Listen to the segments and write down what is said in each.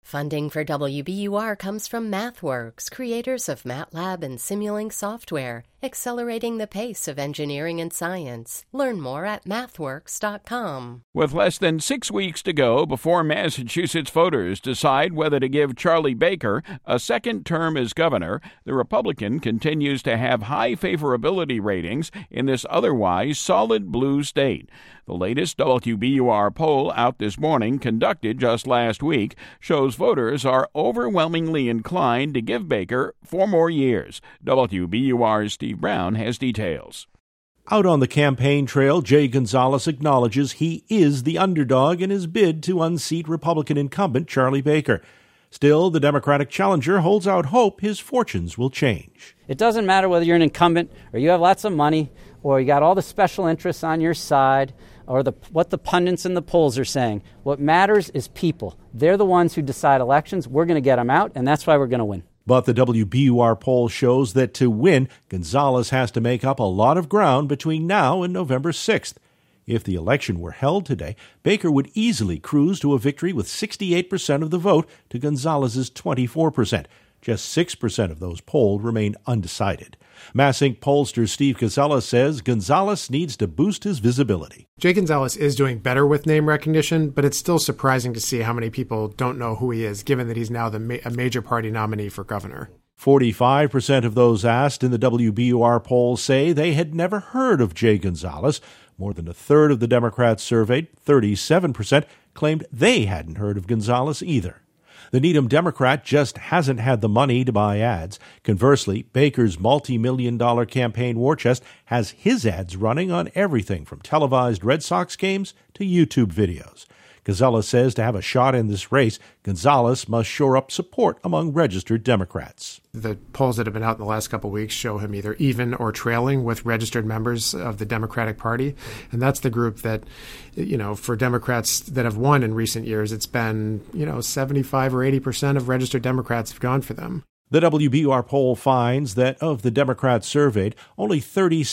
Funding for WBUR comes from MathWorks, creators of MATLAB and Simulink software, accelerating the pace of engineering and science. Learn more at mathworks.com. With less than 6 weeks to go before Massachusetts voters decide whether to give Charlie Baker a second term as governor, the Republican continues to have high favorability ratings in this otherwise solid blue state. The latest WBUR poll out this morning, conducted just last week, shows voters are overwhelmingly inclined to give Baker 4 more years. WBUR's Steve Brown has details. Out on the campaign trail, Jay Gonzalez acknowledges he is the underdog in his bid to unseat Republican incumbent Charlie Baker. Still, the Democratic challenger holds out hope his fortunes will change. It doesn't matter whether you're an incumbent or you have lots of money or you got all the special interests on your side or what the pundits and the polls are saying. What matters is people. They're the ones who decide elections. We're going to get them out, and that's why we're going to win. But the WBUR poll shows that to win, Gonzalez has to make up a lot of ground between now and November 6th. If the election were held today, Baker would easily cruise to a victory with 68% of the vote to Gonzalez's 24%. Just 6% of those polled remain undecided. MassInc pollster Steve Casella says Gonzalez needs to boost his visibility. Jay Gonzalez is doing better with name recognition, but it's still surprising to see how many people don't know who he is, given that he's now a major party nominee for governor. 45% of those asked in the WBUR poll say they had never heard of Jay Gonzalez. More than a third of the Democrats surveyed, 37%, claimed they hadn't heard of Gonzalez either. The Needham Democrat just hasn't had the money to buy ads. Conversely, Baker's multi-million-dollar campaign war chest has his ads running on everything from televised Red Sox games to YouTube videos. Gonzalez says to have a shot in this race, Gonzalez must shore up support among registered Democrats. The polls that have been out in the last couple of weeks show him either even or trailing with registered members of the Democratic Party. And that's the group that, for Democrats that have won in recent years, it's been, 75 or 80% of registered Democrats have gone for them. The WBUR poll finds that of the Democrats surveyed, only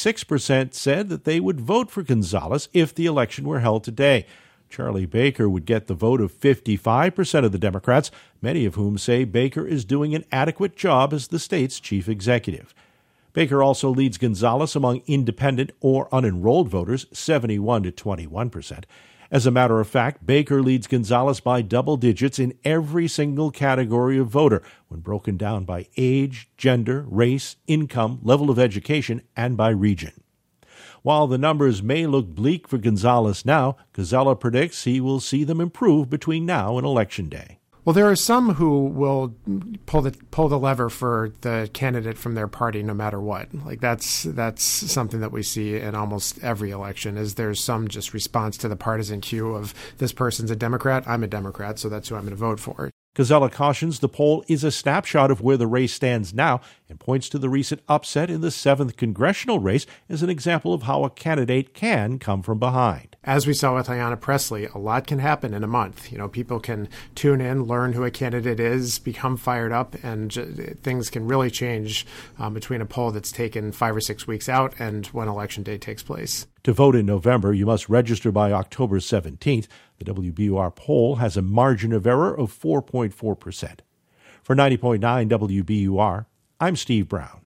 36% said that they would vote for Gonzalez if the election were held today. Charlie Baker would get the vote of 55% of the Democrats, many of whom say Baker is doing an adequate job as the state's chief executive. Baker also leads Gonzalez among independent or unenrolled voters, 71 to 21%. As a matter of fact, Baker leads Gonzalez by double digits in every single category of voter when broken down by age, gender, race, income, level of education, and by region. While the numbers may look bleak for Gonzalez now, Casella predicts he will see them improve between now and Election Day. Well, there are some who will pull the lever for the candidate from their party no matter what. Like that's something that we see in almost every election, is there's some just response to the partisan cue of this person's a Democrat, I'm a Democrat, so that's who I'm going to vote for. Casella cautions the poll is a snapshot of where the race stands now and points to the recent upset in the 7th congressional race as an example of how a candidate can come from behind. As we saw with Ayanna Pressley, a lot can happen in a month. People can tune in, learn who a candidate is, become fired up, and things can really change between a poll that's taken 5 or 6 weeks out and when Election Day takes place. To vote in November, you must register by October 17th. The WBUR poll has a margin of error of 4.4%. For 90.9 WBUR, I'm Steve Brown.